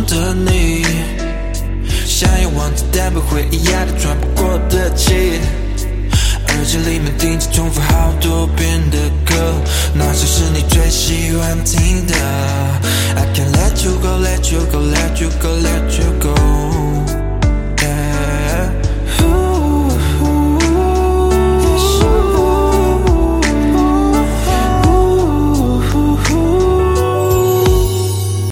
的你，想要忘记但被回忆压得喘不过的气，耳机里面定期重复好多遍的歌，那些是你最喜欢听的。I can't let you go, let you go, let you go, let you